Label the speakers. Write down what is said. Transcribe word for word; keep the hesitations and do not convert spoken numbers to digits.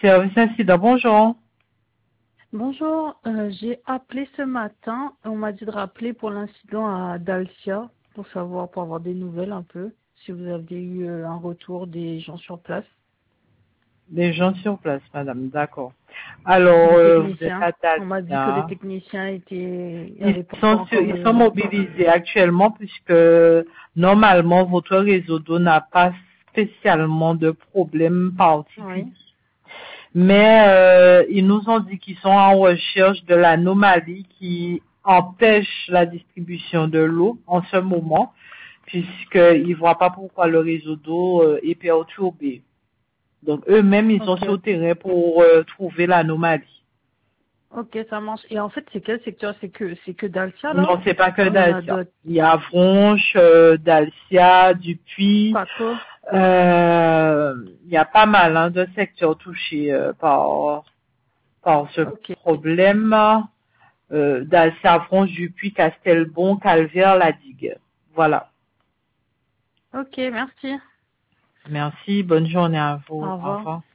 Speaker 1: Service incident, bonjour.
Speaker 2: Bonjour, euh, j'ai appelé ce matin. On m'a dit de rappeler pour l'incident à Dalcia pour savoir, pour avoir des nouvelles un peu, si vous avez eu euh, un retour des gens sur place,
Speaker 1: Des gens sur place, madame, d'accord. Alors,
Speaker 2: des
Speaker 1: euh, vous êtes
Speaker 2: techniciens.
Speaker 1: à
Speaker 2: On m'a dit que les
Speaker 1: Dacia.
Speaker 2: techniciens étaient,
Speaker 1: Ils
Speaker 2: avaient pas
Speaker 1: sont, sur-
Speaker 2: encore
Speaker 1: ils sont
Speaker 2: réagi.
Speaker 1: mobilisés actuellement puisque normalement votre réseau d'eau n'a pas spécialement de problème particulier.
Speaker 2: Oui.
Speaker 1: Mais euh, ils nous ont dit qu'ils sont en recherche de l'anomalie qui empêche la distribution de l'eau en ce moment, puisqu'ils ne voient pas pourquoi le réseau d'eau euh, est perturbé. Donc eux-mêmes, ils sont
Speaker 2: Ok.
Speaker 1: sur le terrain pour euh, trouver l'anomalie.
Speaker 2: Ok, ça marche. Et en fait, c'est quel secteur? C'est que, c'est que Dalcia là?
Speaker 1: Non, c'est pas que
Speaker 2: Ou il y en a
Speaker 1: Dacia.
Speaker 2: d'autres?
Speaker 1: Il y a Vronche, euh, Dalcia, Dupuis.
Speaker 2: Paco?
Speaker 1: Euh, il y a pas mal hein, de secteurs touchés euh, par, par ce
Speaker 2: Ok.
Speaker 1: problème. Euh, Dalcia, Vronche, Dupuis, Castelbon, Calvaire, La Digue. Voilà.
Speaker 2: Ok, merci.
Speaker 1: Merci. Bonne journée à vous.
Speaker 2: Au
Speaker 1: Au
Speaker 2: revoir.
Speaker 1: revoir.